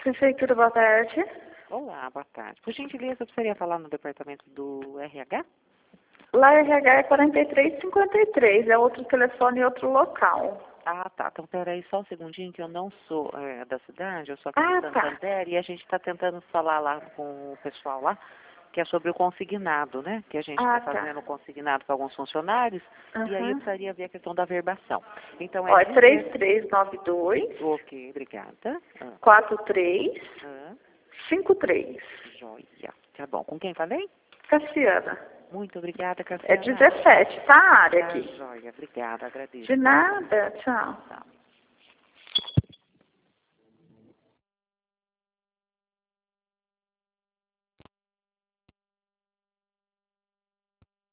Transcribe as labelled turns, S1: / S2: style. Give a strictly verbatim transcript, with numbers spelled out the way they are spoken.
S1: Prefeitura, boa tarde.
S2: Olá, boa tarde. Por gentileza, eu precisaria falar no departamento do R H?
S1: Lá R H é quarenta e três cinquenta e três, é outro telefone e outro local.
S2: Ah, tá. Então, peraí só um segundinho, que eu não sou é, da cidade, eu sou aqui
S1: Ah,
S2: de
S1: tá.
S2: Santander, e a gente está tentando falar lá com o pessoal lá, que é sobre o consignado, né? Que a gente está
S1: Ah, tá.
S2: fazendo o consignado para alguns funcionários, e aí eu
S1: Uhum.
S2: precisaria ver a questão da verbação. Então, é
S1: Ó, é três
S2: dizer...
S1: três nove dois,
S2: Ok, obrigada. Ah,
S1: quatro três
S2: ah,
S1: cinco três.
S2: joia. Tá bom. Com quem falei?
S1: Cassiana.
S2: Muito obrigada,
S1: É
S2: Cassiana.
S1: dezessete, tá a área
S2: Tá,
S1: aqui.
S2: joia. Obrigada, agradeço.
S1: De nada, tchau.
S2: Tá.